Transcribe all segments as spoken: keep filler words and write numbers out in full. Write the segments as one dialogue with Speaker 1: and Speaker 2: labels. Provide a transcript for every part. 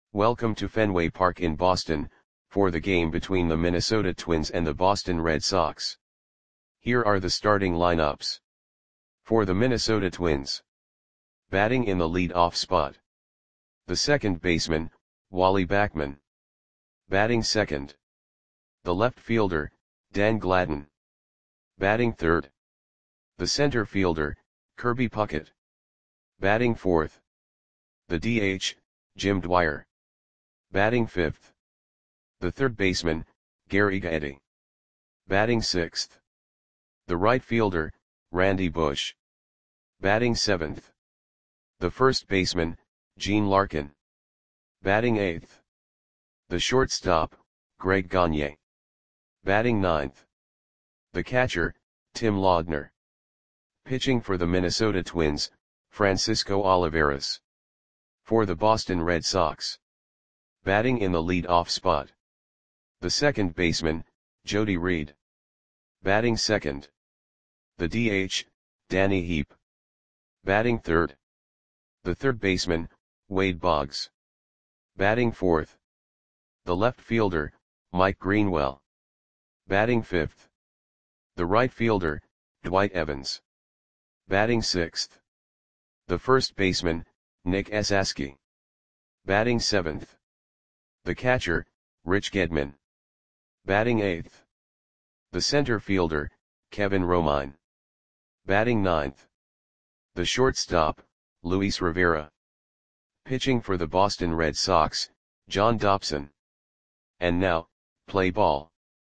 Speaker 1: Welcome to Fenway Park in Boston, for the game between the Minnesota Twins and the Boston Red Sox. Here are the starting lineups. For the Minnesota Twins. Batting in the lead-off spot. The second baseman, Wally Backman. Batting second. The left fielder, Dan Gladden. Batting third. The center fielder, Kirby Puckett. Batting fourth. The D H, Jim Dwyer. Batting fifth. The third baseman, Gary Gaetti. Batting sixth. The right fielder, Randy Bush. Batting seventh. The first baseman, Gene Larkin. Batting eighth. The shortstop, Greg Gagne. Batting ninth. The catcher, Tim Laudner. Pitching for the Minnesota Twins, Francisco Olivares. For the Boston Red Sox. Batting in the lead-off spot. The second baseman, Jody Reed. Batting second. The D H, Danny Heep. Batting third. The third baseman, Wade Boggs. Batting fourth. The left fielder, Mike Greenwell. Batting fifth. The right fielder, Dwight Evans. Batting sixth. The first baseman, Nick Esasky. Batting seventh. The catcher, Rich Gedman. Batting eighth. The center fielder, Kevin Romine. Batting ninth. The shortstop, Luis Rivera. Pitching for the Boston Red Sox, John Dobson. And now, play ball.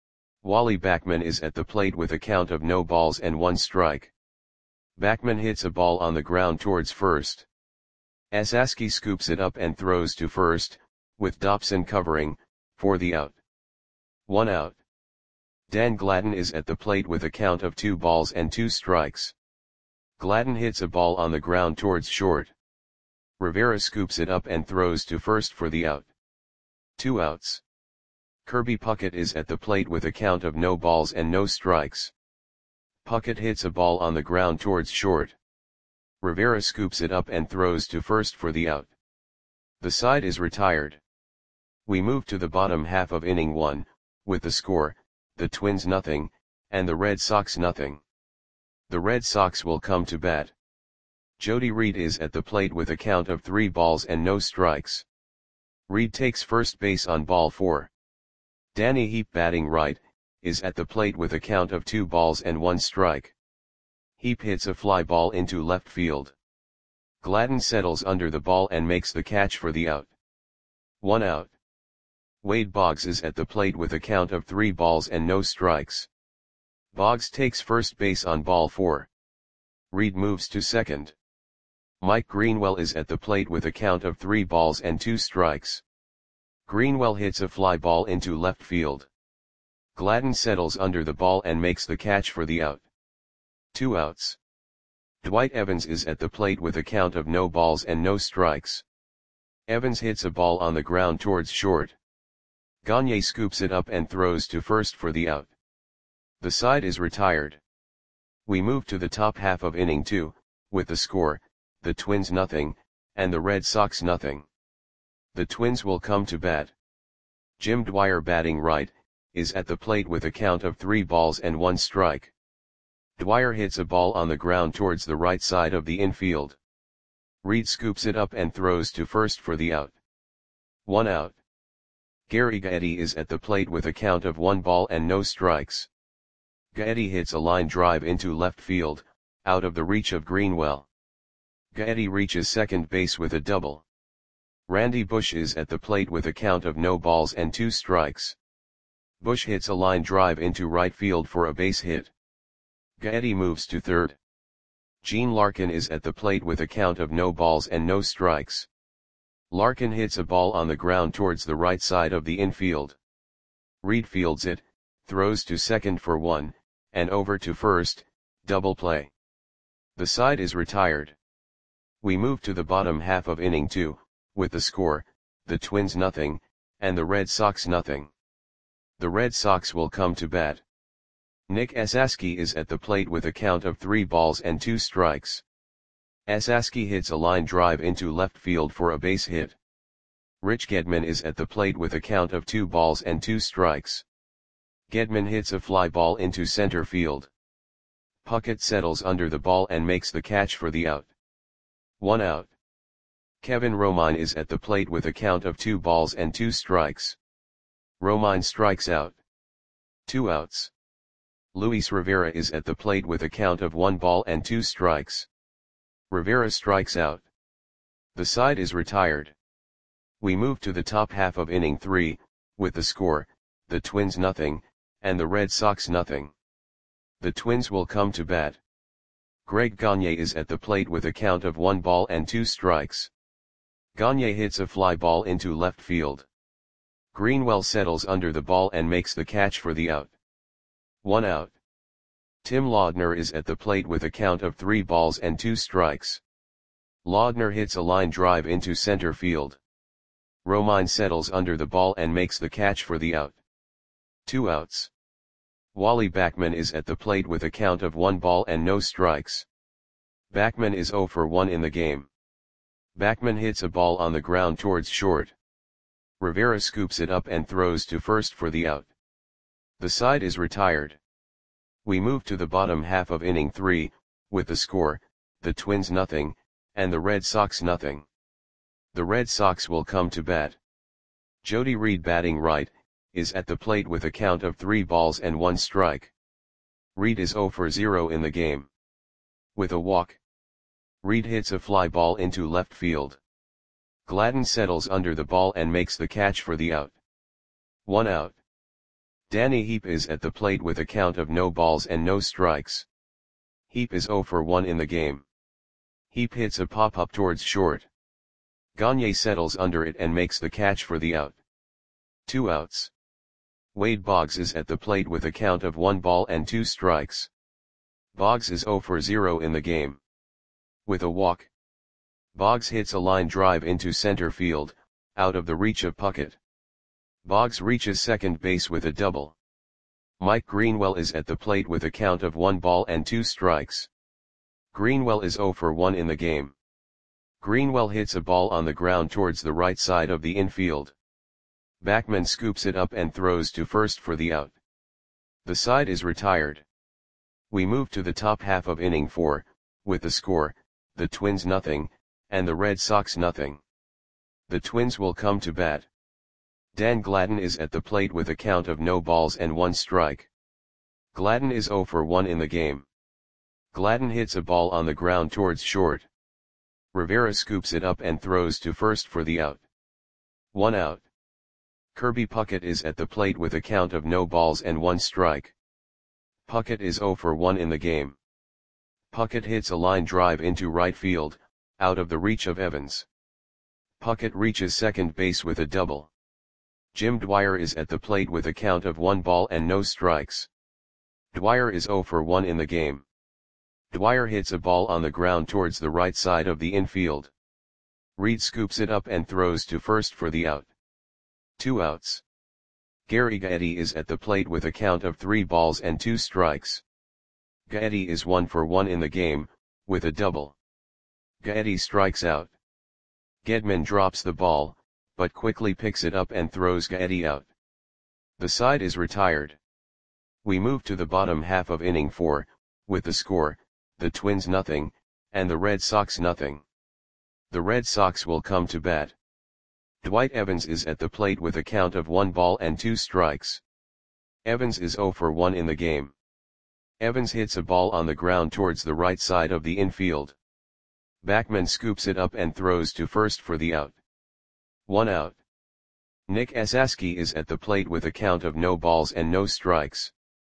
Speaker 1: Wally Backman is at the plate with a count of no balls and one strike. Backman hits a ball on the ground towards first. Esasky scoops it up and throws to first, with Dobson covering, for the out. One out. Dan Gladden is at the plate with a count of two balls and two strikes. Gladden hits a ball on the ground towards short. Rivera scoops it up and throws to first for the out. Two outs. Kirby Puckett is at the plate with a count of no balls and no strikes. Puckett hits a ball on the ground towards short. Rivera scoops it up and throws to first for the out. The side is retired. We move to the bottom half of inning one, with the score, the Twins nothing, and the Red Sox nothing. The Red Sox will come to bat. Jody Reed is at the plate with a count of three balls and no strikes. Reed takes first base on ball four. Danny Heep, batting right, is at the plate with a count of two balls and one strike. Heep hits a fly ball into left field. Gladden settles under the ball and makes the catch for the out. One out. Wade Boggs is at the plate with a count of three balls and no strikes. Boggs takes first base on ball four. Reed moves to second. Mike Greenwell is at the plate with a count of three balls and two strikes. Greenwell hits a fly ball into left field. Gladden settles under the ball and makes the catch for the out. Two outs. Dwight Evans is at the plate with a count of no balls and no strikes. Evans hits a ball on the ground towards short. Gagne scoops it up and throws to first for the out. The side is retired. We move to the top half of inning two, with the score, the Twins nothing, and the Red Sox nothing. The Twins will come to bat. Jim Dwyer, batting right, is at the plate with a count of three balls and one strike. Dwyer hits a ball on the ground towards the right side of the infield. Reed scoops it up and throws to first for the out. One out. Gary Gaetti is at the plate with a count of one ball and no strikes. Gaetti hits a line drive into left field, out of the reach of Greenwell. Gaetti reaches second base with a double. Randy Bush is at the plate with a count of no balls and two strikes. Bush hits a line drive into right field for a base hit. Gaetti moves to third. Gene Larkin is at the plate with a count of no balls and no strikes. Larkin hits a ball on the ground towards the right side of the infield. Reed fields it, throws to second for one, and over to first, double play. The side is retired. We move to the bottom half of inning two, with the score, the Twins nothing, and the Red Sox nothing. The Red Sox will come to bat. Nick Esasky is at the plate with a count of three balls and two strikes. Esasky hits a line drive into left field for a base hit. Rich Gedman is at the plate with a count of two balls and two strikes. Gedman hits a fly ball into center field. Puckett settles under the ball and makes the catch for the out. One out. Kevin Romine is at the plate with a count of two balls and two strikes. Romine strikes out. Two outs. Luis Rivera is at the plate with a count of one ball and two strikes. Rivera strikes out. The side is retired. We move to the top half of inning three, with the score, the Twins nothing, and the Red Sox nothing. The Twins will come to bat. Greg Gagne is at the plate with a count of one ball and two strikes. Gagne hits a fly ball into left field. Greenwell settles under the ball and makes the catch for the out. One out. Tim Laudner is at the plate with a count of three balls and two strikes. Laudner hits a line drive into center field. Romine settles under the ball and makes the catch for the out. Two outs. Wally Backman is at the plate with a count of one ball and no strikes. Backman is oh for one in the game. Backman hits a ball on the ground towards short. Rivera scoops it up and throws to first for the out. The side is retired. We move to the bottom half of inning three, with the score, the Twins nothing, and the Red Sox nothing. The Red Sox will come to bat. Jody Reed, batting right, is at the plate with a count of three balls and one strike. Reed is oh for zero in the game. With a walk, Reed hits a fly ball into left field. Gladden settles under the ball and makes the catch for the out. One out. Danny Heap is at the plate with a count of no balls and no strikes. Heap is oh for one in the game. Heap hits a pop-up towards short. Gagne settles under it and makes the catch for the out. Two outs. Wade Boggs is at the plate with a count of one ball and two strikes. Boggs is oh for zero in the game. With a walk, Boggs hits a line drive into center field, out of the reach of Puckett. Boggs reaches second base with a double. Mike Greenwell is at the plate with a count of one ball and two strikes. Greenwell is oh for one in the game. Greenwell hits a ball on the ground towards the right side of the infield. Backman scoops it up and throws to first for the out. The side is retired. We move to the top half of inning four, with the score, the Twins nothing, and the Red Sox nothing. The Twins will come to bat. Dan Gladden is at the plate with a count of no balls and one strike. Gladden is oh for one in the game. Gladden hits a ball on the ground towards short. Rivera scoops it up and throws to first for the out. One out. Kirby Puckett is at the plate with a count of no balls and one strike. Puckett is oh for one in the game. Puckett hits a line drive into right field, out of the reach of Evans. Puckett reaches second base with a double. Jim Dwyer is at the plate with a count of one ball and no strikes. Dwyer is oh for one in the game. Dwyer hits a ball on the ground towards the right side of the infield. Reed scoops it up and throws to first for the out. Two outs. Gary Gaetti is at the plate with a count of three balls and two strikes. Gaetti is one for one in the game, with a double. Gaetti strikes out. Gedman drops the ball, but quickly picks it up and throws Gaetti out. The side is retired. We move to the bottom half of inning four, with the score, the Twins nothing, and the Red Sox nothing. The Red Sox will come to bat. Dwight Evans is at the plate with a count of one ball and two strikes. Evans is oh for one in the game. Evans hits a ball on the ground towards the right side of the infield. Backman scoops it up and throws to first for the out. One out. Nick Esaski is at the plate with a count of no balls and no strikes.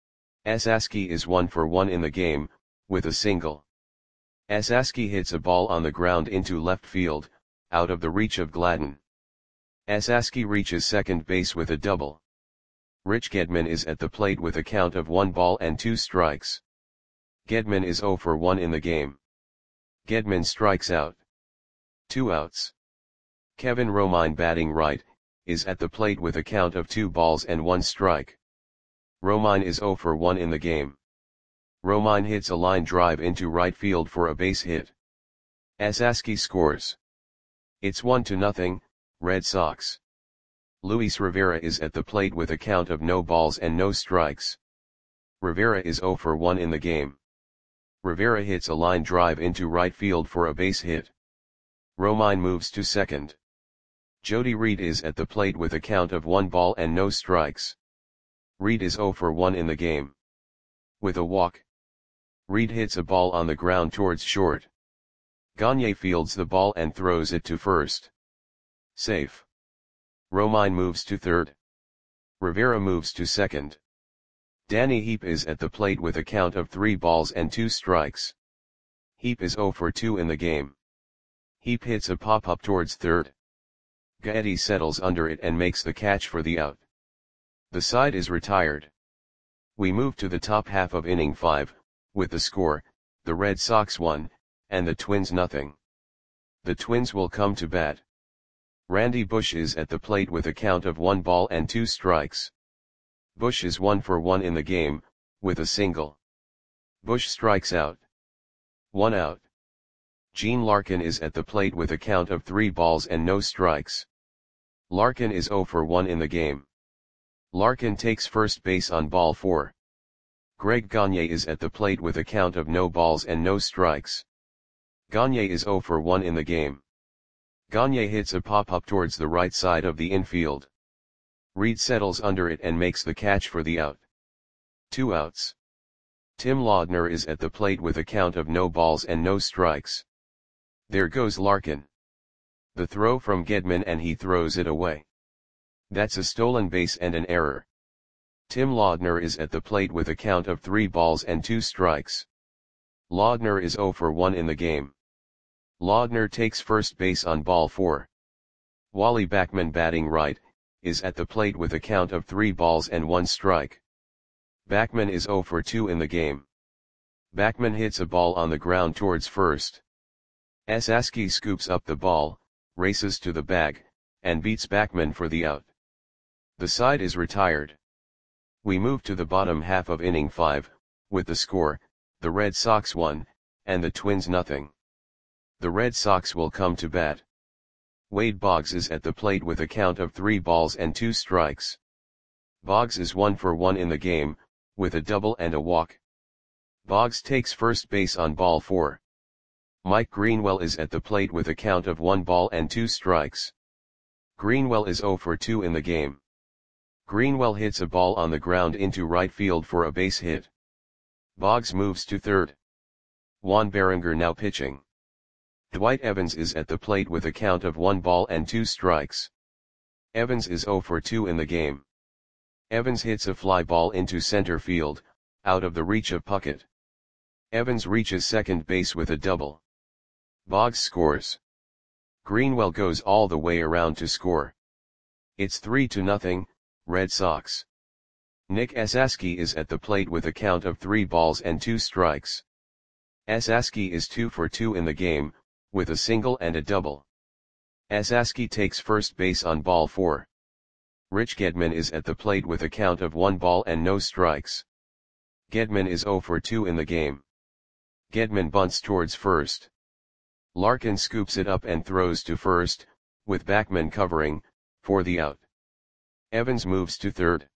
Speaker 1: Esaski is one for one in the game, with a single. Esaski hits a ball on the ground into left field, out of the reach of Gladden. Esaski reaches second base with a double. Rich Gedman is at the plate with a count of one ball and two strikes. Gedman is oh for one in the game. Gedman strikes out. Two outs. Kevin Romine, batting right, is at the plate with a count of two balls and one strike. Romine is oh for one in the game. Romine hits a line drive into right field for a base hit. Esaski scores. It's one to nothing, Red Sox. Luis Rivera is at the plate with a count of no balls and no strikes. Rivera is zero for one in the game. Rivera hits a line drive into right field for a base hit. Romine moves to second. Jody Reed is at the plate with a count of one ball and no strikes. Reed is zero for one in the game. With a walk, Reed hits a ball on the ground towards short. Gagne fields the ball and throws it to first. Safe. Romine moves to third. Rivera moves to second. Danny Heap is at the plate with a count of three balls and two strikes. Heap is zero for two in the game. Heap hits a pop-up towards third. Gaetti settles under it and makes the catch for the out. The side is retired. We move to the top half of inning five, with the score, the Red Sox one, and the Twins nothing. The Twins will come to bat. Randy Bush is at the plate with a count of one ball and two strikes. Bush is one for one in the game, with a single. Bush strikes out. One out. Gene Larkin is at the plate with a count of three balls and no strikes. Larkin is zero for one in the game. Larkin takes first base on ball four. Greg Gagne is at the plate with a count of no balls and no strikes. Gagne is zero for one in the game. Gagne hits a pop-up towards the right side of the infield. Reed settles under it and makes the catch for the out. Two outs. Tim Laudner is at the plate with a count of no balls and no strikes. There goes Larkin. The throw from Gedman and he throws it away. That's a stolen base and an error. Tim Laudner is at the plate with a count of three balls and two strikes. Laudner is zero for one in the game. Laudner takes first base on ball four. Wally Backman, batting right, is at the plate with a count of three balls and one strike. Backman is zero for two in the game. Backman hits a ball on the ground towards first. Esaski scoops up the ball, races to the bag, and beats Backman for the out. The side is retired. We move to the bottom half of inning five, with the score, the Red Sox one, and the Twins nothing. The Red Sox will come to bat. Wade Boggs is at the plate with a count of three balls and two strikes. Boggs is one for one in the game, with a double and a walk. Boggs takes first base on ball four. Mike Greenwell is at the plate with a count of one ball and two strikes. Greenwell is zero for two in the game. Greenwell hits a ball on the ground into right field for a base hit. Boggs moves to third. Juan Berenger now pitching. Dwight Evans is at the plate with a count of one ball and two strikes. Evans is zero for two in the game. Evans hits a fly ball into center field, out of the reach of Puckett. Evans reaches second base with a double. Boggs scores. Greenwell goes all the way around to score. It's three to nothing, Red Sox. Nick Esaski is at the plate with a count of three balls and two strikes. Esaski is two for two in the game, with a single and a double. Esaski takes first base on ball four. Rich Gedman is at the plate with a count of one ball and no strikes. Gedman is zero for two in the game. Gedman bunts towards first. Larkin scoops it up and throws to first, with Backman covering, for the out. Evans moves to third.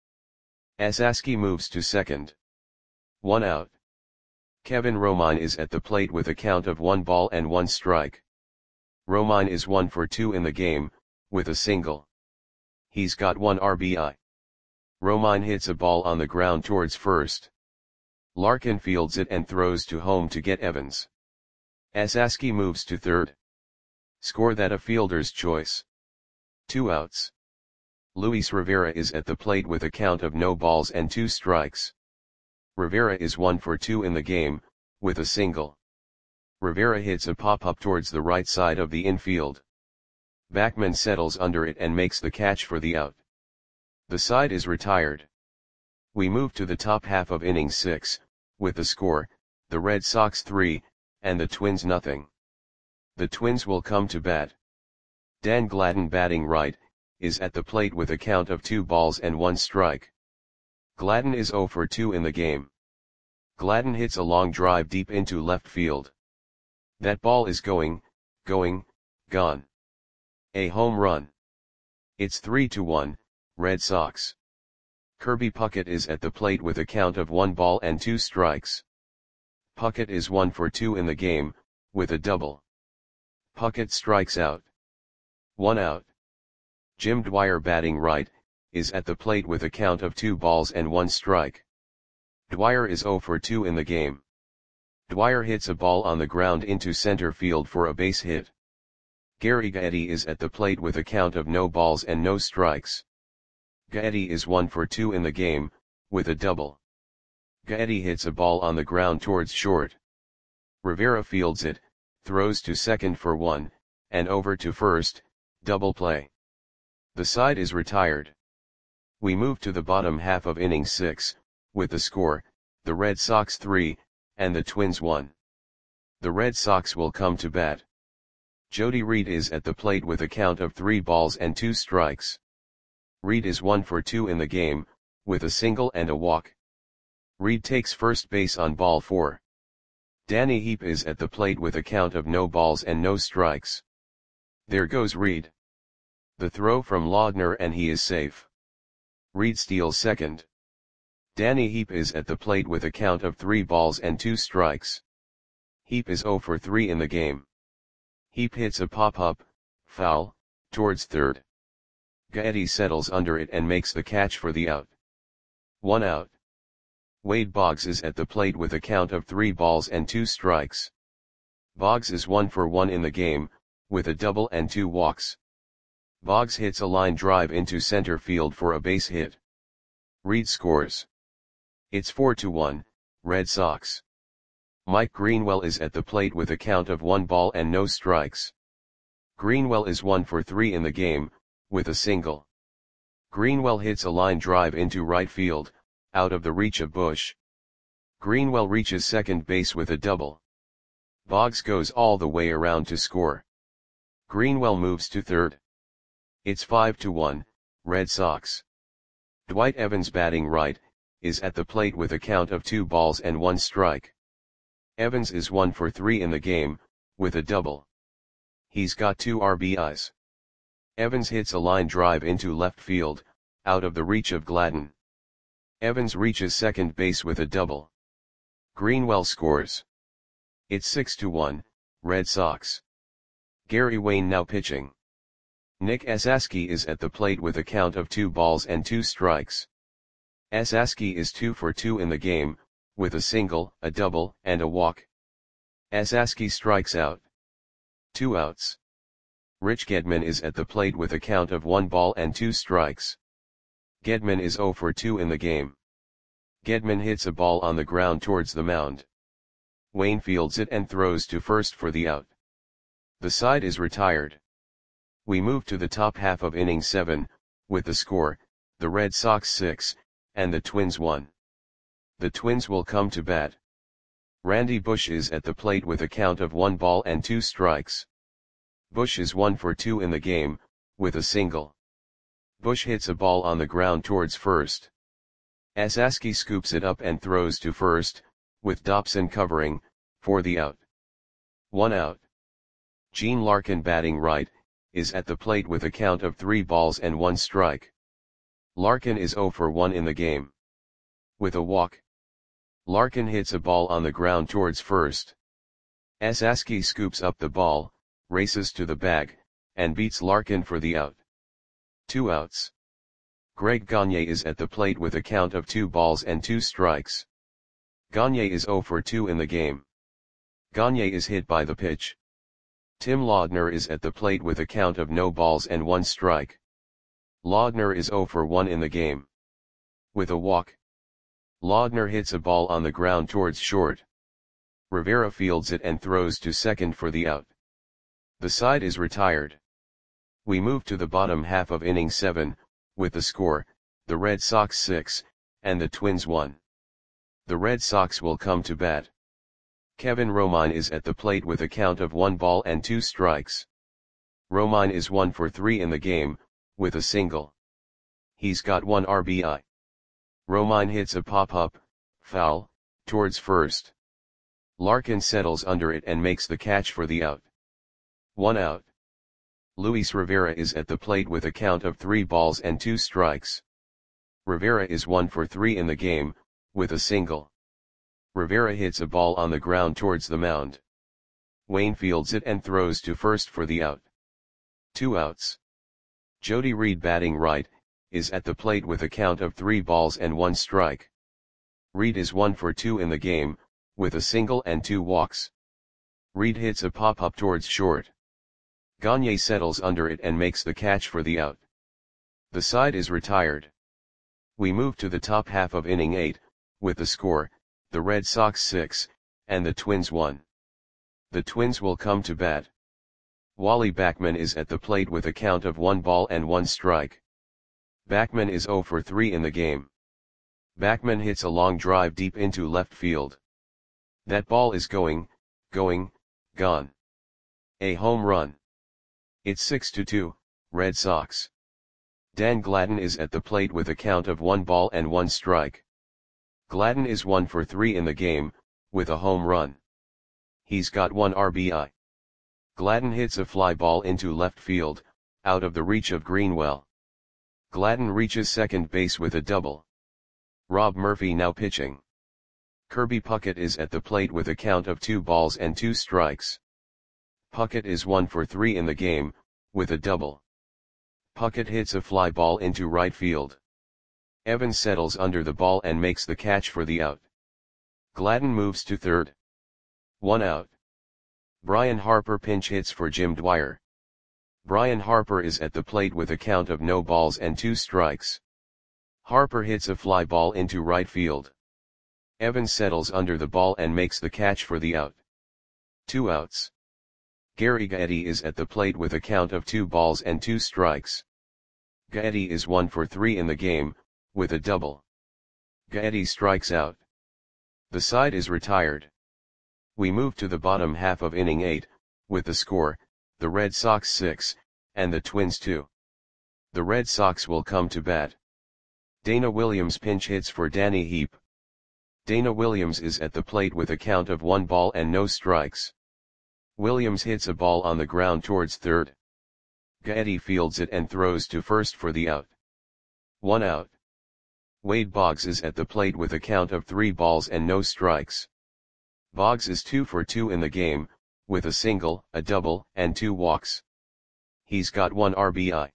Speaker 1: Esaski moves to second. One out. Kevin Romine is at the plate with a count of one ball and one strike. Romine is one for two in the game, with a single. He's got one R B I. Romine hits a ball on the ground towards first. Larkin fields it and throws to home to get Evans. Esaski moves to third. Score that a fielder's choice. Two outs. Luis Rivera is at the plate with a count of no balls and two strikes. Rivera is one for two in the game, with a single. Rivera hits a pop-up towards the right side of the infield. Backman settles under it and makes the catch for the out. The side is retired. We move to the top half of inning six, with the score, the Red Sox three, and the Twins nothing. The Twins will come to bat. Dan Gladden, batting right, is at the plate with a count of two balls and one strike. Gladden is zero for two in the game. Gladden hits a long drive deep into left field. That ball is going, going, gone. A home run. It's three to one, Red Sox. Kirby Puckett is at the plate with a count of one ball and two strikes. Puckett is one for two in the game, with a double. Puckett strikes out. One out. Jim Dwyer, batting right, is at the plate with a count of two balls and one strike. Dwyer is zero for two in the game. Dwyer hits a ball on the ground into center field for a base hit. Gary Gaetti is at the plate with a count of no balls and no strikes. Gaetti is one for two in the game, with a double. Gaetti hits a ball on the ground towards short. Rivera fields it, throws to second for one, and over to first, double play. The side is retired. We move to the bottom half of inning six, with the score, the Red Sox three, and the Twins one. The Red Sox will come to bat. Jody Reed is at the plate with a count of three balls and two strikes. Reed is one for two in the game, with a single and a walk. Reed takes first base on ball four. Danny Heap is at the plate with a count of no balls and no strikes. There goes Reed. The throw from Laudner and he is safe. Reed steals second. Danny Heap is at the plate with a count of three balls and two strikes. Heap is zero for three in the game. Heap hits a pop-up, foul, towards third. Gaetti settles under it and makes the catch for the out. One out. Wade Boggs is at the plate with a count of three balls and two strikes. Boggs is one for one in the game, with a double and two walks. Boggs hits a line drive into center field for a base hit. Reed scores. It's four to one, Red Sox. Mike Greenwell is at the plate with a count of one ball and no strikes. Greenwell is one for three in the game, with a single. Greenwell hits a line drive into right field, out of the reach of Bush. Greenwell reaches second base with a double. Boggs goes all the way around to score. Greenwell moves to third. It's five to one, Red Sox. Dwight Evans, batting right, is at the plate with a count of two balls and one strike. Evans is one for three in the game, with a double. He's got two R B Is. Evans hits a line drive into left field, out of the reach of Gladden. Evans reaches second base with a double. Greenwell scores. It's six to one, Red Sox. Gary Wayne now pitching. Nick Esaski is at the plate with a count of two balls and two strikes. Esaski is two for two in the game, with a single, a double, and a walk. Esaski strikes out. Two outs. Rich Gedman is at the plate with a count of one ball and two strikes. Gedman is zero for two in the game. Gedman hits a ball on the ground towards the mound. Wayne fields it and throws to first for the out. The side is retired. We move to the top half of inning seven, with the score, the Red Sox six, and the Twins one. The Twins will come to bat. Randy Bush is at the plate with a count of one ball and two strikes. Bush is one for two in the game, with a single. Bush hits a ball on the ground towards first. Esaski scoops it up and throws to first, with Dobson covering, for the out. One out. Gene Larkin, batting right, is at the plate with a count of three balls and one strike. Larkin is zero for one in the game. With a walk. Larkin hits a ball on the ground towards first. Esaski scoops up the ball, races to the bag, and beats Larkin for the out. Two outs. Greg Gagne is at the plate with a count of two balls and two strikes. Gagne is zero for two in the game. Gagne is hit by the pitch. Tim Laudner is at the plate with a count of no balls and one strike. Laudner is zero for one in the game. With a walk. Laudner hits a ball on the ground towards short. Rivera fields it and throws to second for the out. The side is retired. We move to the bottom half of inning seven, with the score, the Red Sox six, and the Twins one. The Red Sox will come to bat. Kevin Romine is at the plate with a count of one ball and two strikes. Romine is one for three in the game, with a single. He's got one R B I. Romine hits a pop-up, foul, towards first. Larkin settles under it and makes the catch for the out. One out. Luis Rivera is at the plate with a count of three balls and two strikes. Rivera is one for three in the game, with a single. Rivera hits a ball on the ground towards the mound. Wayne fields it and throws to first for the out. Two outs. Jody Reed, batting right, is at the plate with a count of three balls and one strike. Reed is one for two in the game, with a single and two walks. Reed hits a pop-up towards short. Gagne settles under it and makes the catch for the out. The side is retired. We move to the top half of inning eight, with the score, the Red Sox six, and the Twins one. The Twins will come to bat. Wally Backman is at the plate with a count of one ball and one strike. Backman is zero for three in the game. Backman hits a long drive deep into left field. That ball is going, going, gone. A home run. It's six to two, Red Sox. Dan Gladden is at the plate with a count of one ball and one strike. Gladden is one for three in the game, with a home run. He's got one R B I. Gladden hits a fly ball into left field, out of the reach of Greenwell. Gladden reaches second base with a double. Rob Murphy now pitching. Kirby Puckett is at the plate with a count of two balls and two strikes. Puckett is one for three in the game, with a double. Puckett hits a fly ball into right field. Evans settles under the ball and makes the catch for the out. Gladden moves to third. One out. Brian Harper pinch hits for Jim Dwyer. Brian Harper is at the plate with a count of no balls and two strikes. Harper hits a fly ball into right field. Evans settles under the ball and makes the catch for the out. Two outs. Gary Gaetti is at the plate with a count of two balls and two strikes. Gaetti is one for three in the game, with a double. Gaetti strikes out. The side is retired. We move to the bottom half of inning eight, with the score, the Red Sox six, and the Twins two. The Red Sox will come to bat. Dana Williams pinch hits for Danny Heap. Dana Williams is at the plate with a count of one ball and no strikes. Williams hits a ball on the ground towards third. Gaetti fields it and throws to first for the out. One out. Wade Boggs is at the plate with a count of three balls and no strikes. Boggs is two for two in the game, with a single, a double, and two walks. He's got one R B I.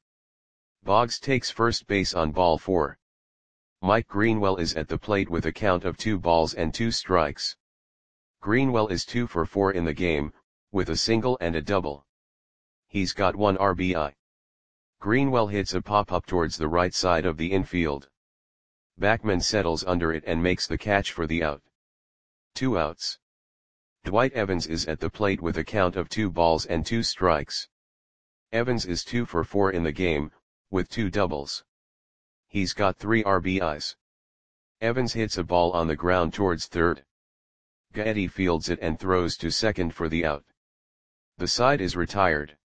Speaker 1: Boggs takes first base on ball four. Mike Greenwell is at the plate with a count of two balls and two strikes. Greenwell is two for four in the game, with a single and a double. He's got one R B I. Greenwell hits a pop-up towards the right side of the infield. Backman settles under it and makes the catch for the out. Two outs. Dwight Evans is at the plate with a count of two balls and two strikes. Evans is two for four in the game, with two doubles. He's got three R B Is. Evans hits a ball on the ground towards third. Gaetti fields it and throws to second for the out. The side is retired.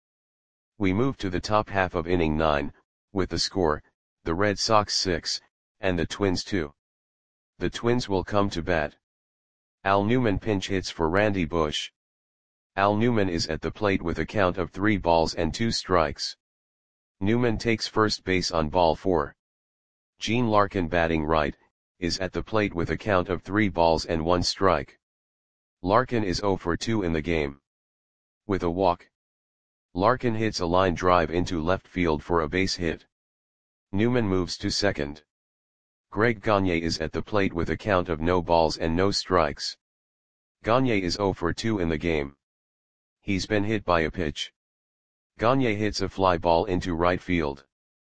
Speaker 1: We move to the top half of inning nine, with the score, the Red Sox six, and the Twins two. The Twins will come to bat. Al Newman pinch hits for Randy Bush. Al Newman is at the plate with a count of three balls and two strikes. Newman takes first base on ball four. Gene Larkin, batting right, is at the plate with a count of three balls and one strike. Larkin is zero for two in the game. With a walk. Larkin hits a line drive into left field for a base hit. Newman moves to second. Greg Gagne is at the plate with a count of no balls and no strikes. Gagne is zero for two in the game. He's been hit by a pitch. Gagne hits a fly ball into right field.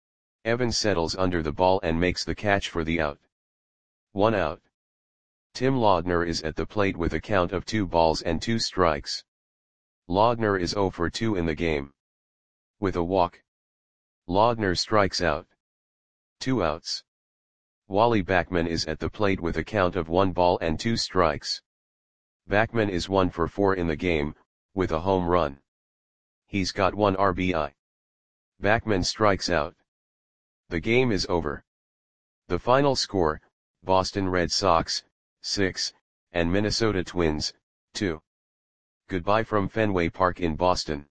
Speaker 1: Evans settles under the ball and makes the catch for the out. One out. Tim Laudner is at the plate with a count of two balls and two strikes. Laudner is zero for two in the game. With a walk. Laudner strikes out. Two outs. Wally Backman is at the plate with a count of one ball and two strikes. Backman is one for four in the game, with a home run. He's got one R B I. Backman strikes out. The game is over. The final score, Boston Red Sox, six, and Minnesota Twins, two. Goodbye from Fenway Park in Boston.